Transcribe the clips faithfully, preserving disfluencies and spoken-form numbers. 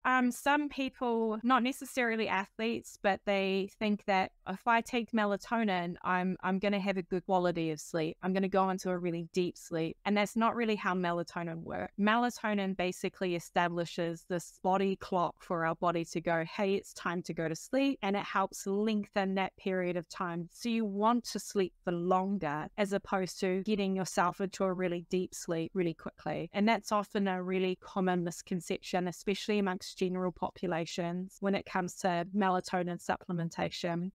Um, some people, not necessarily athletes, but they think that if I take melatonin, I'm I'm going to have a good quality of sleep. I'm going to go into a really deep sleep. And that's not really how melatonin works. Melatonin basically establishes this body clock for our body to go, hey, it's time to go to sleep. And it helps lengthen that period of time. So you want to sleep for longer as opposed to getting yourself into a really deep sleep really quickly. And that's often a really common misconception, especially amongst general populations when it comes to melatonin supplementation.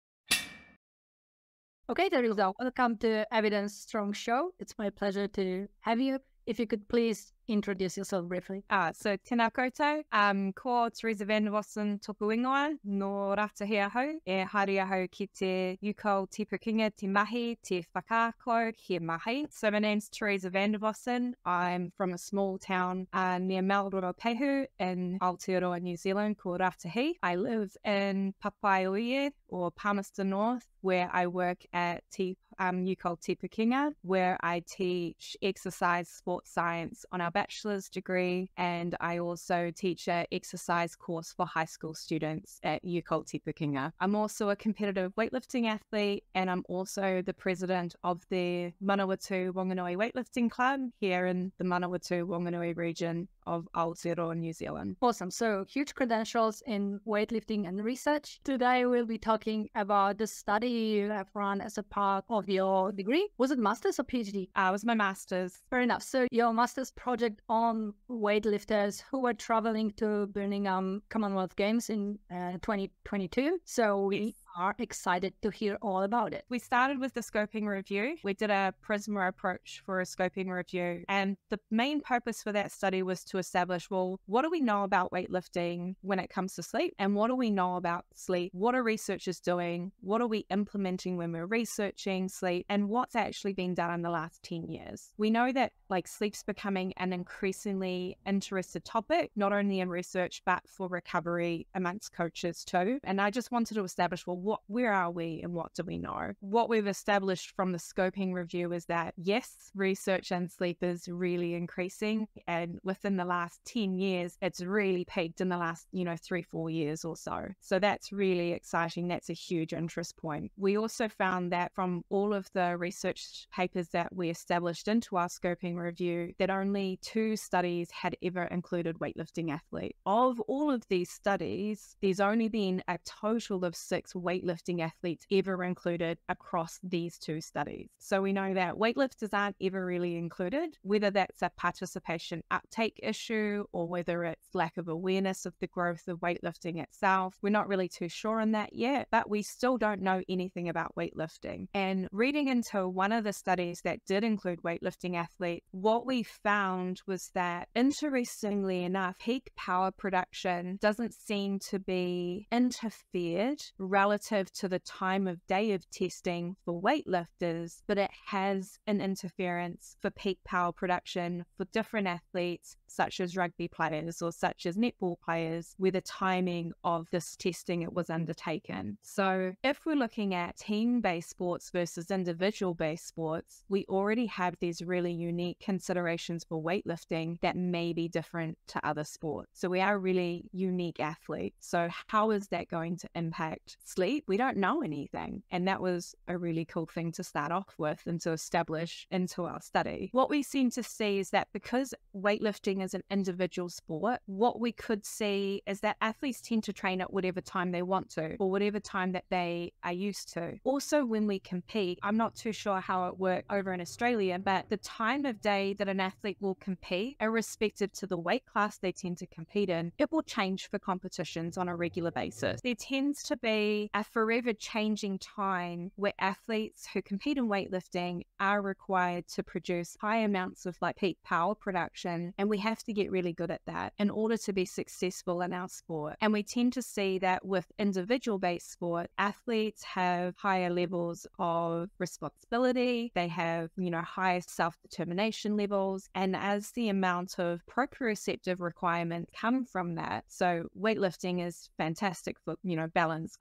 Okay, Teresa, welcome to Evidence Strong Show. It's my pleasure to have you. If you could please introduce yourself briefly. Ah, so tēnā koutou, um, ko Teresa van der Vossen toku ingoa, no ratahia hau, e haere hau ki te Yuko te Pukinga te mahi, te whakaako he mahi. So my name's Teresa van der Vossen. I'm from a small town uh, near Maoraropehu in Aotearoa, New Zealand, called Ratahi. I live in Papaioie, or Palmerston North, where I work at Te um, Yuko Te Pukinga, where I teach exercise sports science on our bachelor's degree, and I also teach an exercise course for high school students at Yuko Te Pukinga. I'm also a competitive weightlifting athlete, and I'm also the president of the Manawatu Wanganui Weightlifting Club here in the Manawatu Wanganui region of Aotearoa, New Zealand. Awesome. So huge credentials in weightlifting and research. Today we'll be talking about the study you have run as a part of your degree. Was it master's or PhD? Uh, it was my master's. Fair enough. So your master's project on weightlifters who were traveling to Birmingham Commonwealth Games in uh, twenty twenty-two. So we yes. are excited to hear all about it. We started with the scoping review. We did a PRISMA approach for a scoping review. And the main purpose for that study was to establish, well, what do we know about weightlifting when it comes to sleep? And what do we know about sleep? What are researchers doing? What are we implementing when we're researching sleep? And what's actually been done in the last ten years? We know that like sleep's becoming an increasingly interested topic, not only in research, but for recovery amongst coaches too. And I just wanted to establish, well, what, where are we and what do we know? What we've established from the scoping review is that, yes, research on sleep is really increasing. And within the last ten years, it's really peaked in the last, you know, three, four years or so. So that's really exciting. That's a huge interest point. We also found that from all of the research papers that we established into our scoping review, that only two studies had ever included weightlifting athletes. Of all of these studies, there's only been a total of six weightlifting athletes ever included across these two studies. So we know that weightlifters aren't ever really included, whether that's a participation uptake issue or whether it's lack of awareness of the growth of weightlifting itself. We're not really too sure on that yet, but we still don't know anything about weightlifting. And reading into one of the studies that did include weightlifting athletes, what we found was that, interestingly enough, peak power production doesn't seem to be interfered relative to the time of day of testing for weightlifters, but it has an interference for peak power production for different athletes, such as rugby players or such as netball players, where the timing of this testing it was undertaken. So if we're looking at team-based sports versus individual-based sports, we already have these really unique considerations for weightlifting that may be different to other sports. So we are really unique athletes. So how is that going to impact sleep? We don't know anything. And that was a really cool thing to start off with and to establish into our study. What we seem to see is that because weightlifting is an individual sport, what we could see is that athletes tend to train at whatever time they want to or whatever time that they are used to. Also, when we compete, I'm not too sure how it works over in Australia, but the time of day that an athlete will compete, irrespective to the weight class they tend to compete in, it will change for competitions on a regular basis. There tends to be a forever changing time where athletes who compete in weightlifting are required to produce high amounts of like peak power production, and we have to get really good at that in order to be successful in our sport. And we tend to see that with individual-based sport, athletes have higher levels of responsibility, they have, you know, higher self-determination levels, and as the amount of proprioceptive requirements come from that, so weightlifting is fantastic for, you know, balance, coordination,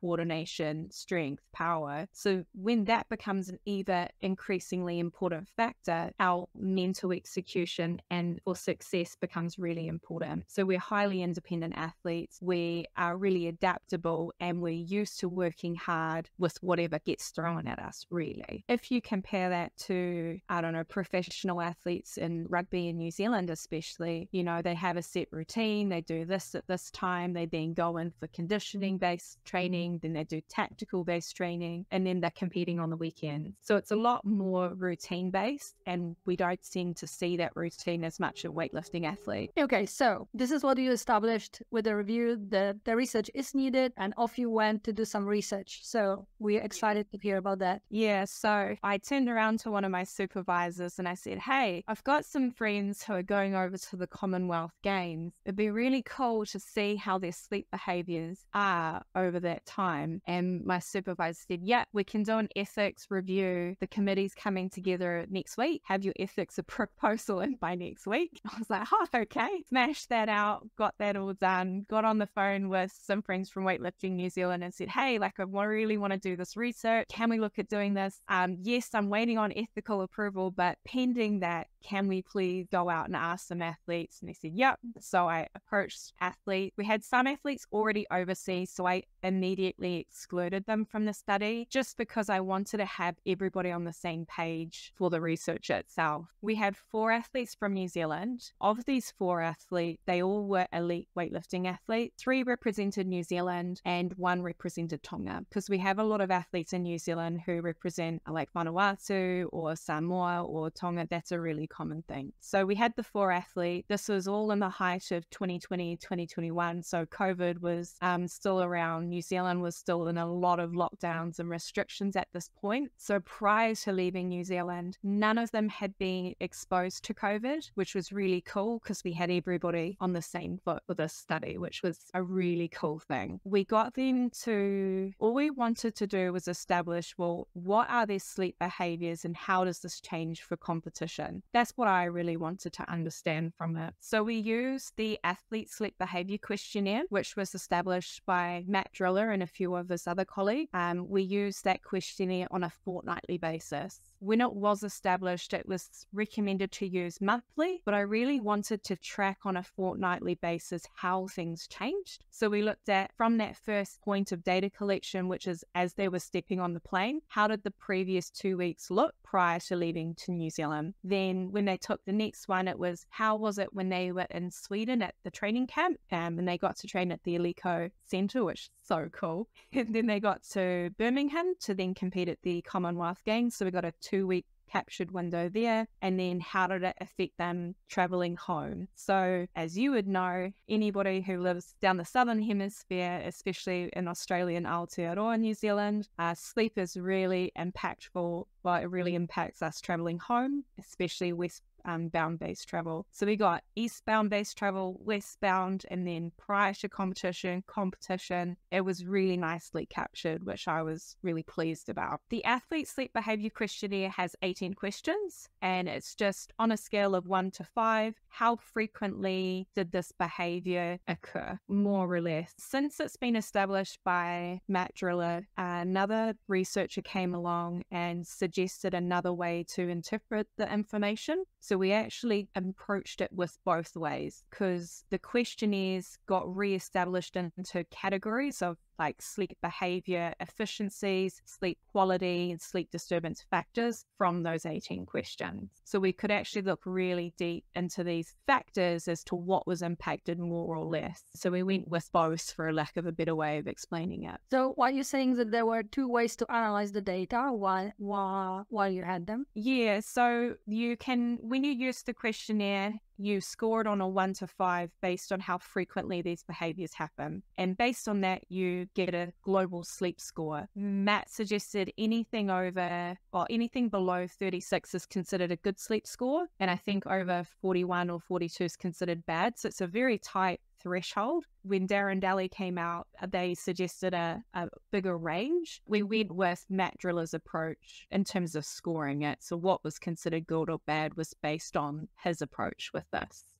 coordination, strength, power. So when that becomes an ever increasingly important factor, our mental execution and for success becomes really important. So we're highly independent athletes. We are really adaptable and we're used to working hard with whatever gets thrown at us, really. If you compare that to, I don't know, professional athletes in rugby in New Zealand especially, you know, they have a set routine, they do this at this time, they then go in for conditioning-based training, then they do tactical-based training, and then they're competing on the weekend. So it's a lot more routine-based, and we don't seem to see that routine as much in weightlifting athletes. Okay, so this is what you established with the review, that the research is needed, and off you went to do some research. So we're excited to hear about that. Yeah, so I turned around to one of my supervisors and I said, hey, I've got some friends who are going over to the Commonwealth Games. It'd be really cool to see how their sleep behaviors are over that time. And my supervisor said, yeah, we can do an ethics review. The committee's coming together next week. Have your ethics proposal in by next week. I was like, oh, okay. Smashed that out, got that all done, got on the phone with some friends from Weightlifting New Zealand and said, hey, like I really want to do this research. Can we look at doing this? Um, yes, I'm waiting on ethical approval, but pending that, can we please go out and ask some athletes? And they said, yep. So I approached athletes. We had some athletes already overseas, so I immediately excluded them from the study just because I wanted to have everybody on the same page for the research itself. We had four athletes from New Zealand. Of these four athletes, they all were elite weightlifting athletes. Three represented New Zealand and one represented Tonga, because we have a lot of athletes in New Zealand who represent like Vanuatu or Samoa or Tonga. That's a really common thing. So we had the four athletes. This was all in the height of twenty twenty, twenty twenty-one. So COVID was um, still around. New Zealand was still in a lot of lockdowns and restrictions at this point. So prior to leaving New Zealand, none of them had been exposed to COVID, which was really cool because we had everybody on the same foot for this study, which was a really cool thing. We got them to, all we wanted to do was establish, well, what are their sleep behaviors and how does this change for competition? That's what I really wanted to understand from it. So we used the Athlete Sleep Behavior Questionnaire, which was established by Matt Driller and a few of his other colleagues. Um, we used that questionnaire on a fortnightly basis. When it was established, it was recommended to use monthly, but I really wanted to track on a fortnightly basis how things changed. So we looked at, from that first point of data collection, which is as they were stepping on the plane, how did the previous two weeks look prior to leaving to New Zealand? Then when they took the next one, it was how was it when they were in Sweden at the training camp, um, and they got to train at the Alico Centre, which is so cool. And then they got to Birmingham to then compete at the Commonwealth Games. So we got a two week captured window there. And then how did it affect them traveling home? So as you would know, anybody who lives down the southern hemisphere, especially in Australia and Aotearoa, New Zealand, uh, sleep is really impactful. Well, it really impacts us traveling home, especially west Um, bound-based travel. So we got eastbound-based travel, westbound, and then prior to competition, competition. It was really nicely captured, which I was really pleased about. The Athlete Sleep Behavior Questionnaire has eighteen questions, and it's just on a scale of one to five. How frequently did this behavior occur, more or less? Since it's been established by Matt Driller, another researcher came along and suggested another way to interpret the information. So we actually approached it with both ways, because the questionnaires got re-established into categories of like sleep behavior efficiencies, sleep quality, and sleep disturbance factors from those eighteen questions. So we could actually look really deep into these factors as to what was impacted more or less. So we went with both, for a lack of a better way of explaining it. So are you saying that there were two ways to analyze the data while, while, while you had them? Yeah, so you can, when you use the questionnaire, you score it on a one to five based on how frequently these behaviors happen. And based on that, you get a global sleep score. Matt suggested anything over, or anything below thirty-six is considered a good sleep score. And I think over forty-one or forty-two is considered bad. So it's a very tight threshold. When Darren Daly came out, they suggested a, a bigger range. We went with Matt Driller's approach in terms of scoring it. So what was considered good or bad was based on his approach with this.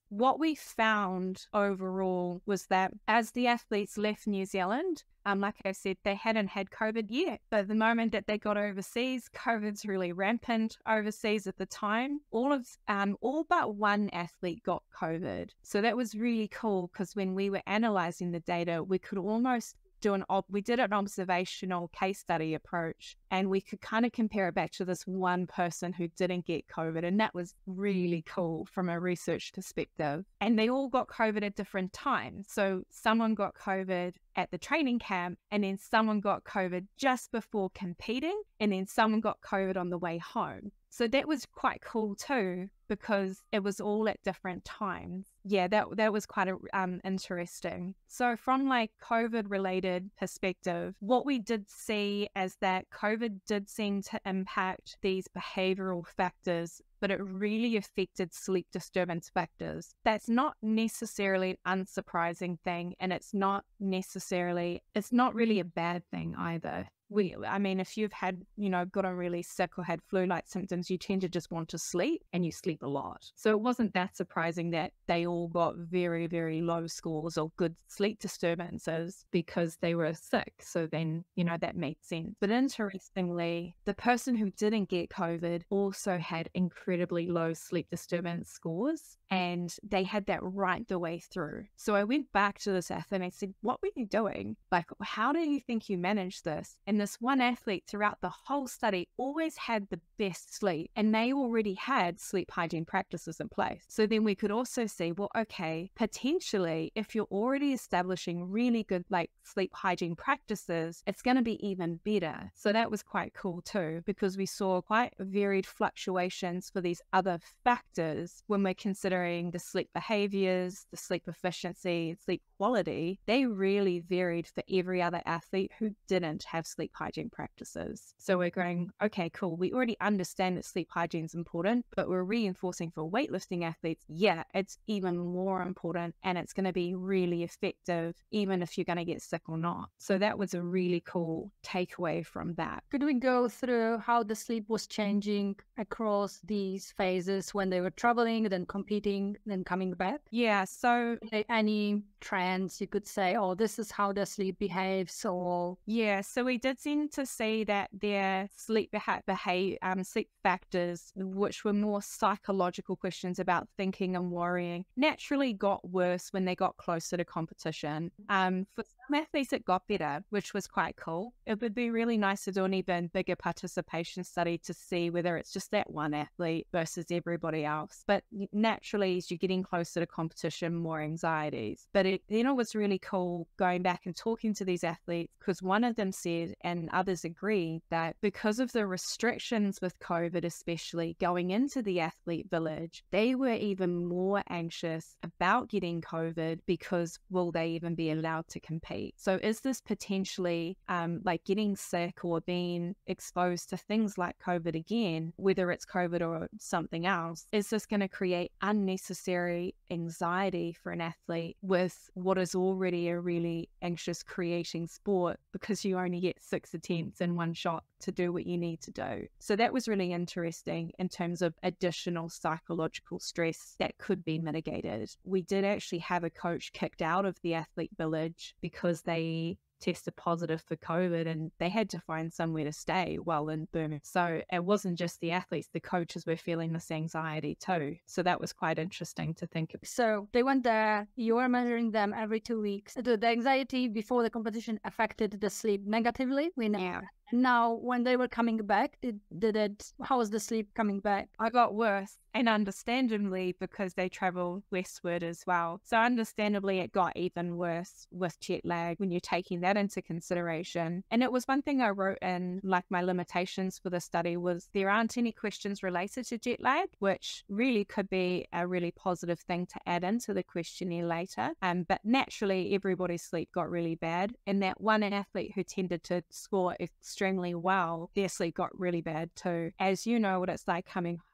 What we found overall was that as the athletes left New Zealand, um, like I said, they hadn't had COVID yet. But the moment that they got overseas, COVID's really rampant overseas at the time. All of, um, all but one athlete got COVID. So that was really cool because when we were analyzing the data, we could almost do an, we did an observational case study approach, and we could kind of compare it back to this one person who didn't get COVID. And that was really cool from a research perspective. And they all got COVID at different times. So someone got COVID at the training camp, and then someone got COVID just before competing, and then someone got COVID on the way home. So that was quite cool too, because it was all at different times. Yeah, that that was quite a, um, interesting. So from like COVID related perspective, what we did see is that COVID did seem to impact these behavioral factors, but it really affected sleep disturbance factors. That's not necessarily an unsurprising thing, and it's not necessarily, it's not really a bad thing either. We, I mean, if you've had, you know, gotten really sick or had flu-like symptoms, you tend to just want to sleep, and you sleep a lot. So it wasn't that surprising that they all got very, very low scores or good sleep disturbances because they were sick. So then, you know, that makes sense. But interestingly, the person who didn't get COVID also had incredibly low sleep disturbance scores, and they had that right the way through. So I went back to this athlete and I said, what were you doing? Like, how do you think you managed this? And this one athlete throughout the whole study always had the best sleep, and they already had sleep hygiene practices in place. So then we could also see, well, okay, potentially if you're already establishing really good like sleep hygiene practices, it's going to be even better. So that was quite cool too, because we saw quite varied fluctuations for these other factors when we're considering the sleep behaviors, the sleep efficiency, sleep quality. They really varied for every other athlete who didn't have sleep hygiene practices. So we're going, okay, cool. We already understand that sleep hygiene is important, but we're reinforcing for weightlifting athletes. Yeah, it's even more important, and it's going to be really effective, even if you're going to get sick or not. So that was a really cool takeaway from that. Could we go through how the sleep was changing across these phases when they were traveling, then competing, then coming back? Yeah, so any trends you could say, oh, this is how the sleep behaves, or yeah, so we did seem to see that their sleep beha- behave, um, sleep factors, which were more psychological questions about thinking and worrying, naturally got worse when they got closer to competition. Um, for some athletes, it got better, which was quite cool. It would be really nice to do an even bigger participation study to see whether it's just that one athlete versus everybody else. But naturally, as you're getting closer to competition, more anxieties. But it, you know, what's really cool going back and talking to these athletes, because one of them said, and others agreed, that because of the restrictions with COVID, especially going into the athlete village, they were even more anxious about getting COVID because will they even be allowed to compete? So is this potentially um, like getting sick or being exposed to things like COVID again, whether it's COVID or something else? Is this going to create unnecessary anxiety for an athlete with what is already a really anxious creating sport, because you only get six attempts in one shot to do what you need to do? So that was really interesting in terms of additional psychological stress that could be mitigated. We did actually have a coach kicked out of the athlete village because they tested positive for COVID and they had to find somewhere to stay while in Burma. So it wasn't just the athletes, the coaches were feeling this anxiety too. So that was quite interesting to think of. So they went there, you were measuring them every two weeks. The, the anxiety before the competition affected the sleep negatively, we know. Yeah. Now, when they were coming back, did, did it, how was the sleep coming back? I got worse, and understandably, because they travel westward as well. So understandably, it got even worse with jet lag when you're taking that into consideration. And it was one thing I wrote in, like my limitations for the study was there aren't any questions related to jet lag, which really could be a really positive thing to add into the questionnaire later. Um, but naturally, everybody's sleep got really bad. And that one athlete who tended to score extremely well, their sleep got really bad too. As you know what it's like coming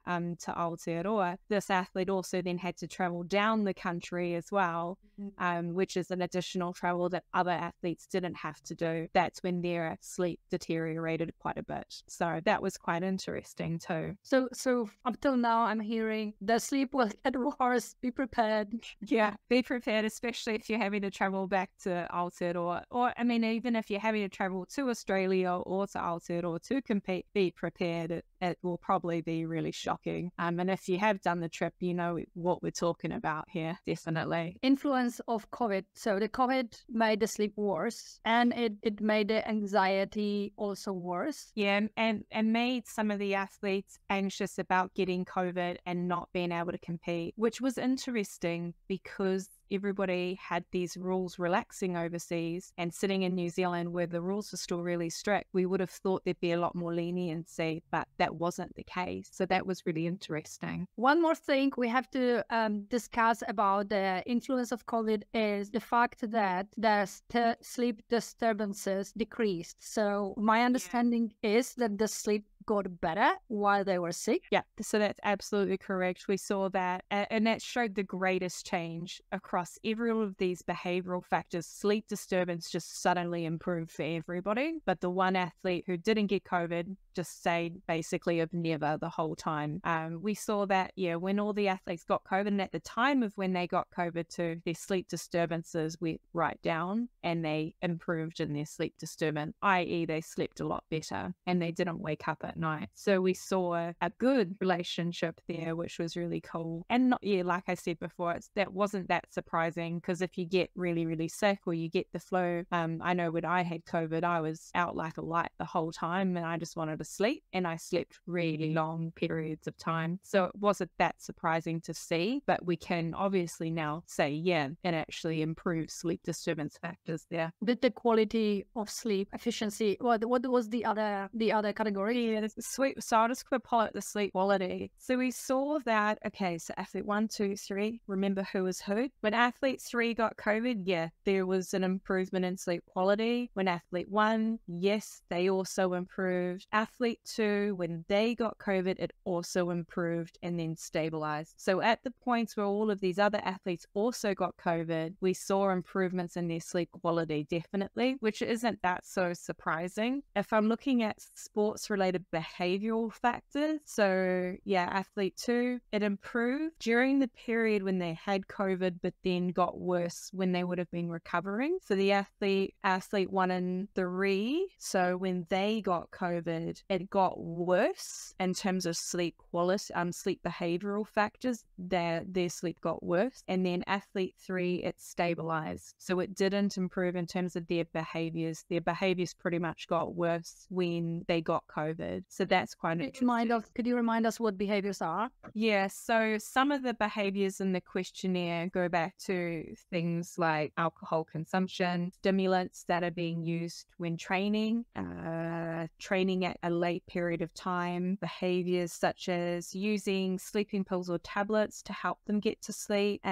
um, to Aotearoa, this athlete also then had to travel down the country as well, um, which is an additional travel that other athletes didn't have to do. That's when their sleep deteriorated quite a bit. So that was quite interesting too. So, so up till now, I'm hearing the sleep will get worse. Be prepared. Yeah, be prepared, especially if you're having to travel back to Aotearoa, or I mean, even if you're having to travel to Australia or to Aotearoa to compete, be prepared. It, it will probably be really shocking. Um, and if you have done the trip, you know what we're talking about here, definitely. Influence of COVID. So the COVID made the sleep worse, and it, it made the anxiety also worse. Yeah, and, and made some of the athletes anxious about getting COVID and not being able to compete, which was interesting because everybody had these rules relaxing overseas, and sitting in New Zealand where the rules were still really strict, we would have thought there'd be a lot more leniency, but that wasn't the case. So that was really interesting. One more thing we have to um, discuss about the influence of COVID is the fact that the st- sleep disturbances decreased. So my understanding yeah. is that the sleep got better while they were sick. Yeah, so that's absolutely correct. We saw that, and that showed the greatest change across every one of these behavioral factors. Sleep disturbance just suddenly improved for everybody, but the one athlete who didn't get COVID just stayed basically of never the whole time. Um, we saw that, yeah, when all the athletes got COVID, and at the time of when they got COVID too, their sleep disturbances went right down and they improved in their sleep disturbance, that is they slept a lot better and they didn't wake up at night. So we saw a good relationship there, which was really cool. And not, yeah, like I said before, it's, that wasn't that surprising, because if you get really, really sick or you get the flu, um, I know when I had COVID, I was out like a light the whole time and I just wanted to sleep, and I slept really long periods of time. So it wasn't that surprising to see, but we can obviously now say, yeah, it actually improved sleep disturbance factors there. Did the quality of sleep, efficiency, what, what was the other the other category? Yeah, sleep. So I'll just pull out the sleep quality. So we saw that, okay, so athlete one, two, three, remember who was who? When athlete three got COVID, yeah, there was an improvement in sleep quality. When athlete one, yes, they also improved. Athlete two, when they got COVID, it also improved and then stabilized. So at the points where all of these other athletes also got COVID, we saw improvements in their sleep quality, definitely, which isn't that so surprising. If I'm looking at sports-related behavioral factors, so yeah, athlete two, it improved during the period when they had COVID, but then got worse when they would have been recovering. For the athlete, athlete one and three, so when they got COVID, it got worse in terms of sleep quality, um, sleep behavioral factors. Their their sleep got worse, and then athlete three, it stabilized. So it didn't improve in terms of their behaviors. Their behaviors pretty much got worse when they got COVID. So that's quite interesting. Remind us, could you remind us what behaviors are? Yeah, so some of the behaviors in the questionnaire go back to things like alcohol consumption, stimulants that are being used when training, uh, training at a late period of time, behaviors such as using sleeping pills or tablets to help them get to sleep,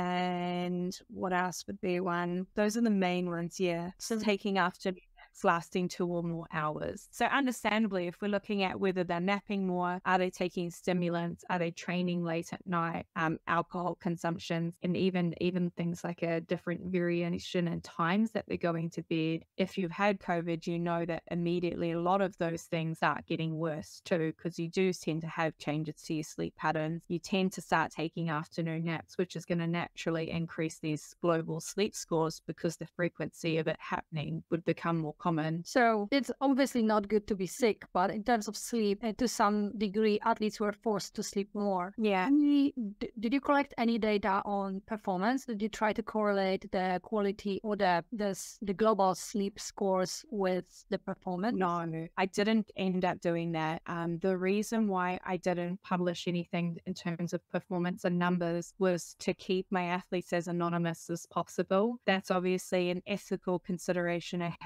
and what else would be one? Those are the main ones, yeah. So taking afternoon lasting two or more hours. So understandably, if we're looking at whether they're napping more, are they taking stimulants, are they training late at night, um, alcohol consumption, and even even things like a different variation in times that they're going to bed. If you've had COVID, you know that immediately a lot of those things start getting worse too, because you do tend to have changes to your sleep patterns. You tend to start taking afternoon naps, which is going to naturally increase these global sleep scores, because the frequency of it happening would become more common. So it's obviously not good to be sick, but in terms of sleep, and to some degree, athletes were forced to sleep more. Yeah. Any, did you collect any data on performance? Did you try to correlate the quality or the the, the global sleep scores with the performance? No, I didn't end up doing that. Um, the reason why I didn't publish anything in terms of performance and numbers was to keep my athletes as anonymous as possible. That's obviously an ethical consideration I had to make.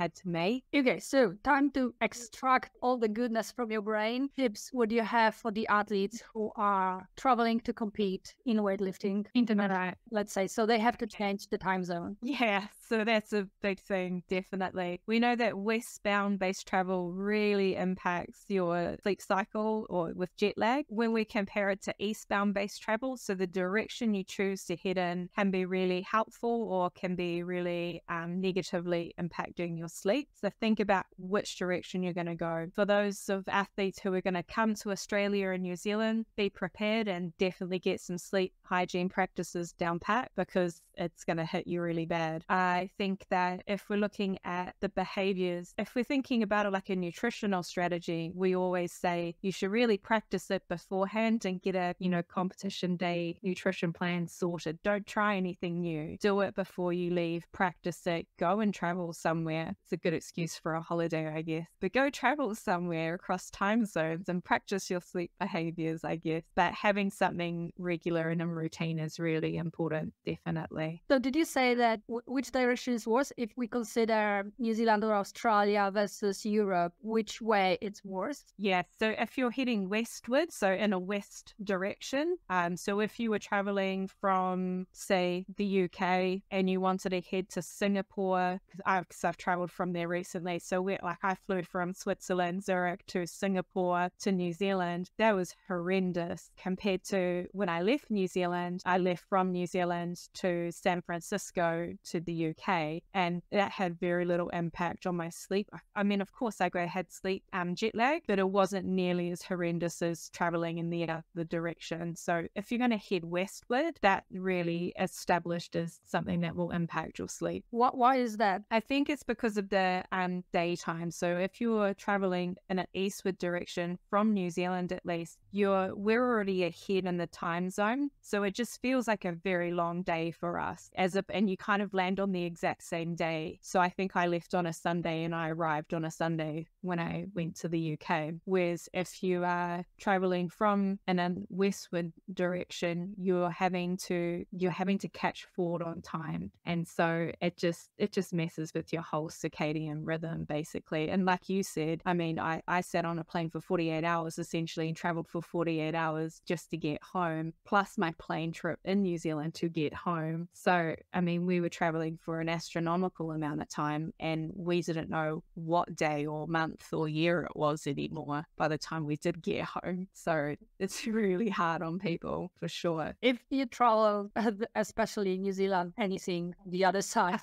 day. Okay, so time to extract all the goodness from your brain. Tips would you have for the athletes who are traveling to compete in weightlifting international, let's say, so they have to change the time zone? Yeah, so that's a big thing, definitely. We know that westbound based travel really impacts your sleep cycle or with jet lag when we compare it to eastbound based travel. So the direction you choose to head in can be really helpful or can be really um, negatively impacting your sleep. So think about which direction you're going to go. For those of athletes who are going to come to Australia and New Zealand, be prepared and definitely get some sleep hygiene practices down pat because it's going to hit you really bad. I think that if we're looking at the behaviors, if we're thinking about it like a nutritional strategy, we always say you should really practice it beforehand and get a, you know, competition day nutrition plan sorted. Don't try anything new. Do it before you leave. Practice it. Go and travel somewhere. It's a good excuse for a holiday, I guess. But go travel somewhere across time zones and practice your sleep behaviors, I guess. But having something regular and a routine is really important, definitely. So did you say that w- which direction is worse if we consider New Zealand or Australia versus Europe, which way it's worse? Yeah, so if you're heading westward, so in a west direction, um, so if you were traveling from, say, the U K and you wanted to head to Singapore, because I've, I've traveled from there recently, so we like I flew from Switzerland, Zurich to Singapore to New Zealand. That was horrendous compared to when I left New Zealand. I left from New Zealand to San Francisco to the U K, and that had very little impact on my sleep. I mean, of course, I had sleep um, jet lag, but it wasn't nearly as horrendous as traveling in the other direction. So if you're going to head westward, that really established as something that will impact your sleep. What? Why is that? I think it's because of the um, daytime. So if you're traveling in an eastward direction from New Zealand, at least, you're we're already ahead in the time zone. So it just feels like a very long day for us, as if, and you kind of land on the exact same day. So I think I left on a Sunday and I arrived on a Sunday when I went to the U K. Whereas if you are traveling from in a westward direction, you're having to you're having to catch forward on time, and so it just it just messes with your whole circadian rhythm basically. And like you said, I mean, I I sat on a plane for forty-eight hours essentially and traveled for forty-eight hours just to get home, plus my plane trip in New Zealand to get home. So I mean, we were traveling for an astronomical amount of time, and we didn't know what day or month or year it was anymore by the time we did get home. So it's really hard on people for sure. If you travel, especially New Zealand, anything the other side,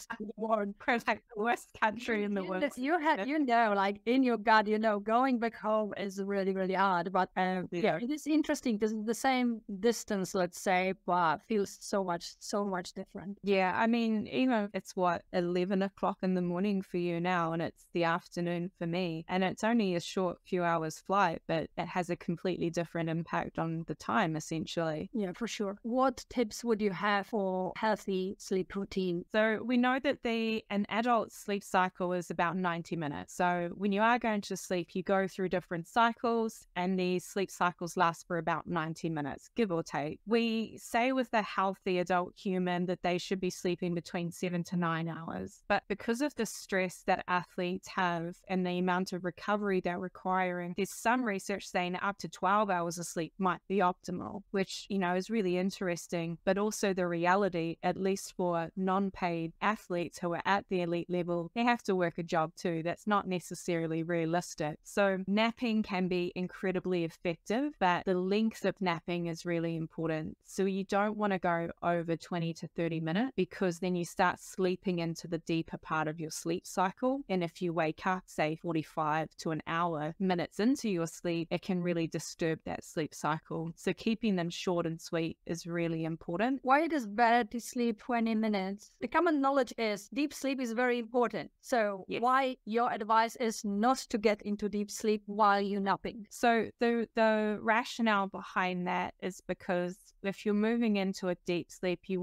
like the worst country in the you, world. You had, you know, like in your gut, you know, going back home is really, really hard. But um, yeah. yeah, it is interesting because the same distance, let's say, but feels so much, so much different. Yeah, I mean, even it's what eleven o'clock in the morning for you now, and it's the afternoon for me, and it's only a short few hours flight, but it has a completely different impact on the time, essentially. Yeah, for sure. What tips would you have for healthy sleep routine? So we know that the an adult sleep cycle is about ninety minutes. So when you are going to sleep, you go through different cycles, and these sleep cycles last for about ninety minutes, give or take. We say with a healthy adult human that they should be sleeping between seven to nine hours. But because of the stress that athletes have and the amount of recovery they're requiring, there's some research saying up to twelve hours of sleep might be optimal, which, you know, is really interesting. But also the reality, at least for non-paid athletes who are at the elite level, they have to work a job too. That's not necessarily realistic. So napping can be incredibly effective, but the length of napping is really important. So you don't want to go over twenty to thirty minutes, because then you start sleeping into the deeper part of your sleep cycle. And if you wake up, say forty-five to an hour minutes into your sleep, it can really disturb that sleep cycle. So keeping them short and sweet is really important. Why it is better to sleep twenty minutes? The common knowledge is deep sleep is very important. So yes. Why your advice is not to get into deep sleep while you're napping? So the the rationale behind that is because if you're moving into a deep sleep, you want to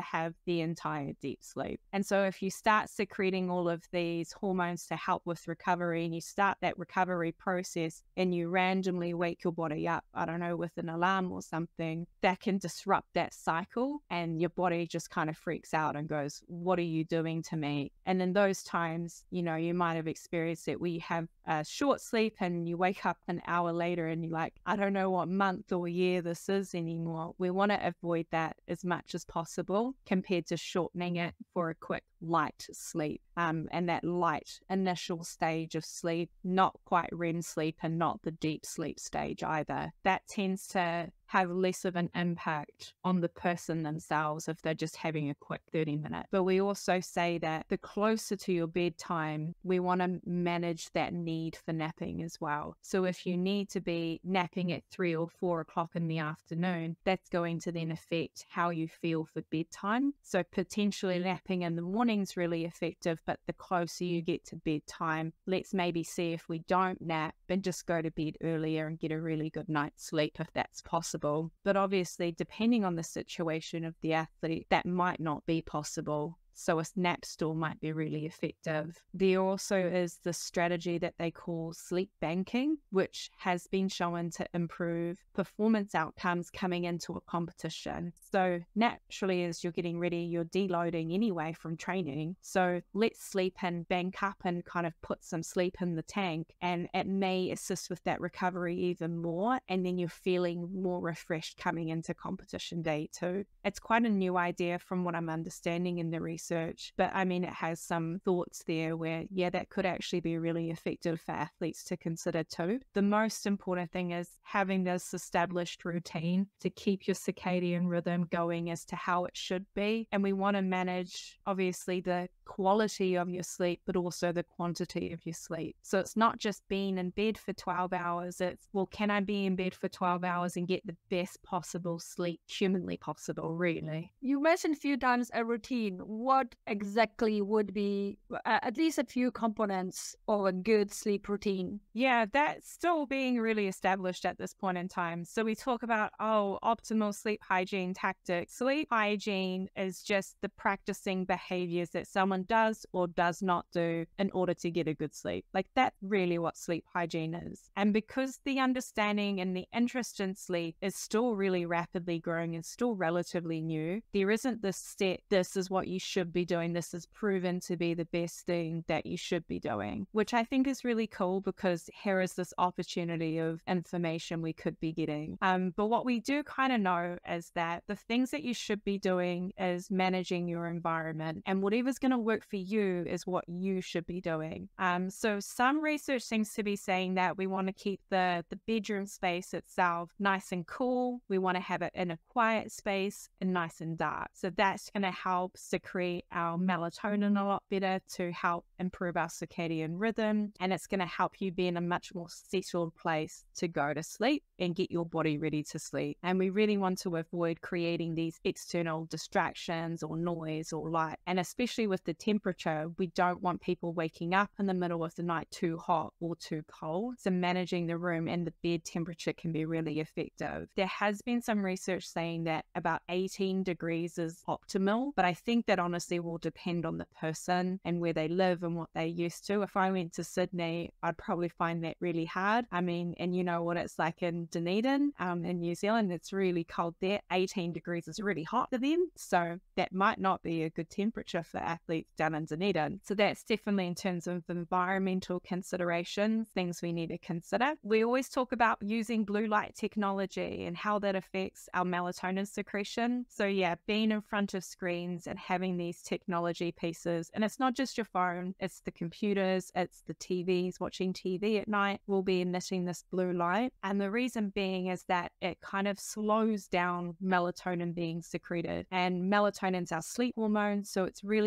have the entire deep sleep. And so if you start secreting all of these hormones to help with recovery, and you start that recovery process and you randomly wake your body up, I don't know, with an alarm or something, that can disrupt that cycle, and your body just kind of freaks out and goes, what are you doing to me? And in those times, you know, you might have experienced it where you have a short sleep and you wake up an hour later and you're like, I don't know what month or year this is anymore. We want to avoid that as much as possible compared to shortening it for a quick light sleep. Um, and that light initial stage of sleep, not quite R E M sleep and not the deep sleep stage either. That tends to have less of an impact on the person themselves if they're just having a quick thirty minute. But we also say that the closer to your bedtime, we want to manage that need for napping as well. So if you need to be napping at three or four o'clock in the afternoon, that's going to then affect how you feel for bedtime. So potentially napping in the morning is really effective, but the closer you get to bedtime, let's maybe see if we don't nap and just go to bed earlier and get a really good night's sleep if that's possible. But obviously, depending on the situation of the athlete, that might not be possible. So a nap still might be really effective. There also is the strategy that they call sleep banking, which has been shown to improve performance outcomes coming into a competition. So naturally, as you're getting ready, you're deloading anyway from training. So let's sleep and bank up and kind of put some sleep in the tank, and it may assist with that recovery even more. And then you're feeling more refreshed coming into competition day too. It's quite a new idea from what I'm understanding in the research. Research, but I mean, it has some thoughts there where, yeah, that could actually be really effective for athletes to consider too. The most important thing is having this established routine to keep your circadian rhythm going as to how it should be. And we want to manage, obviously, the quality of your sleep, but also the quantity of your sleep. So it's not just being in bed for twelve hours. It's, well, can I be in bed for twelve hours and get the best possible sleep humanly possible, really? You mentioned a few times a routine. What What exactly would be uh, at least a few components of a good sleep routine? Yeah, that's still being really established at this point in time. So we talk about, oh, optimal sleep hygiene tactics. Sleep hygiene is just the practicing behaviors that someone does or does not do in order to get a good sleep. Like, that's really what sleep hygiene is. And because the understanding and the interest in sleep is still really rapidly growing and still relatively new, there isn't this set, this is what you should be doing, this is proven to be the best thing that you should be doing, which I think is really cool, because here is this opportunity of information we could be getting. Um, but what we do kind of know is that the things that you should be doing is managing your environment, and whatever's going to work for you is what you should be doing. Um, so some research seems to be saying that we want to keep the, the bedroom space itself nice and cool. We want to have it in a quiet space and nice and dark. So that's going to help secrete our melatonin a lot better to help improve our circadian rhythm, and it's going to help you be in a much more settled place to go to sleep and get your body ready to sleep. And we really want to avoid creating these external distractions or noise or light, and especially with the temperature, we don't want people waking up in the middle of the night too hot or too cold. So managing the room and the bed temperature can be really effective. There has been some research saying that about eighteen degrees is optimal, but I think that honestly will depend on the person and where they live and what they're used to. If I went to Sydney, I'd probably find that really hard. I mean, and you know what it's like in Dunedin, um, in New Zealand, it's really cold there. eighteen degrees is really hot for them. So that might not be a good temperature for athletes down in Dunedin. So that's definitely in terms of environmental considerations, things we need to consider. We always talk about using blue light technology and how that affects our melatonin secretion. So yeah, being in front of screens and having these technology pieces, and it's not just your phone, it's the computers, it's the T Vs. Watching T V at night will be emitting this blue light, and the reason being is that it kind of slows down melatonin being secreted, and melatonin's our sleep hormone, so it's really important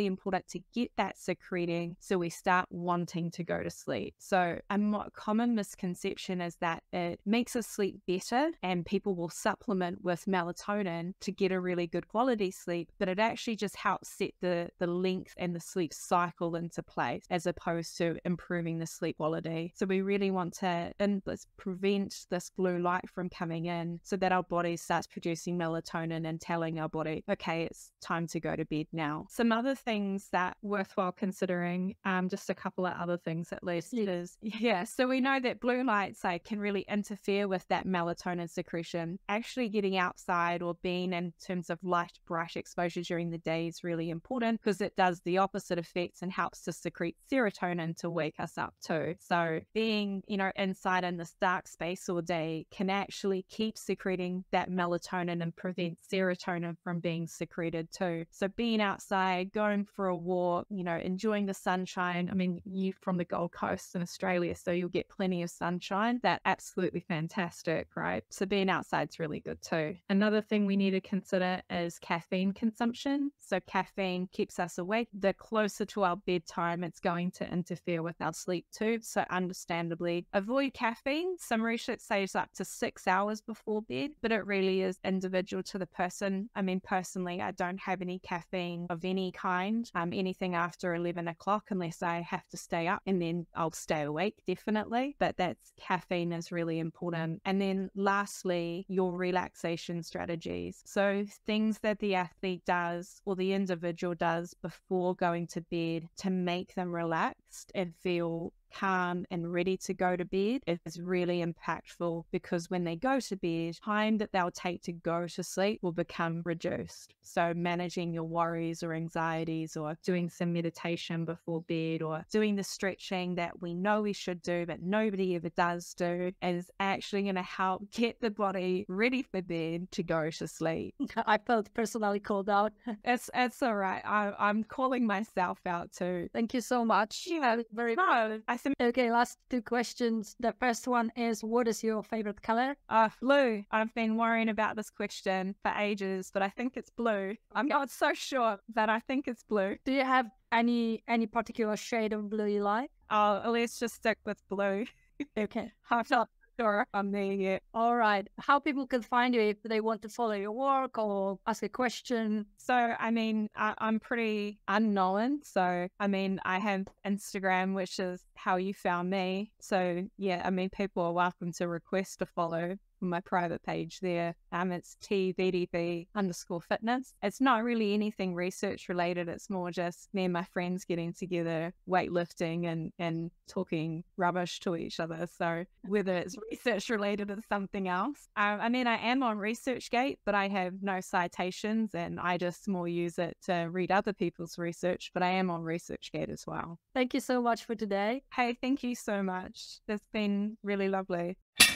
to get that secreting so we start wanting to go to sleep. So a mo- common misconception is that it makes us sleep better and people will supplement with melatonin to get a really good quality sleep, but it actually just helps set the, the length and the sleep cycle into place as opposed to improving the sleep quality. So we really want to in, let's prevent this blue light from coming in so that our body starts producing melatonin and telling our body, okay, it's time to go to bed now. Some other things that worthwhile considering, um, just a couple of other things at least is, yeah, so we know that blue lights like can really interfere with that melatonin secretion. Actually getting outside or being in terms of light, bright exposure during the day is really important because it does the opposite effects and helps to secrete serotonin to wake us up too. So being, you know, inside in this dark space all day can actually keep secreting that melatonin and prevent serotonin from being secreted too. So being outside, going for a walk, you know, enjoying the sunshine. I mean, you from the Gold Coast in Australia, so you'll get plenty of sunshine. That's absolutely fantastic, right? So being outside is really good too. Another thing we need to consider is caffeine consumption. So caffeine keeps us awake. The closer to our bedtime, it's going to interfere with our sleep too. So understandably, avoid caffeine. Some research says up to six hours before bed, but it really is individual to the person. I mean, personally, I don't have any caffeine of any kind, um, anything after eleven o'clock unless I have to stay up, and then I'll stay awake definitely. But that's caffeine is really important. And then lastly, your relaxation strategies. So things that the athlete does or the individual does before going to bed to make them relaxed and feel calm and ready to go to bed is really impactful, because when they go to bed, time that they'll take to go to sleep will become reduced. So managing your worries or anxieties, or doing some meditation before bed, or doing the stretching that we know we should do but nobody ever does do, is actually going to help get the body ready for bed to go to sleep. I felt personally called out. It's it's all right. I, I'm calling myself out too. Thank you so much. Yeah, Very no, I think Okay, last two questions. The first one is, what is your favorite color? uh, blue. I've been worrying about this question for ages, but I think it's blue. I'm not so sure, but I think it's blue. Do you have any any particular shade of blue you like? Oh, let's just stick with blue. Okay. I'm not sure I'm there yet. All right. How people can find you if they want to follow your work or ask a question? So, I mean, I, I'm pretty unknown. So, I mean, I have Instagram, which is how you found me. So, yeah, I mean, people are welcome to request to follow my private page there. Um, it's T V D B underscore fitness. It's not really anything research related. It's more just me and my friends getting together, weightlifting and, and talking rubbish to each other. So whether it's research related or something else. Um, I mean, I am on ResearchGate, but I have no citations and I just more use it to read other people's research, but I am on ResearchGate as well. Thank you so much for today. Hey, thank you so much. It's been really lovely.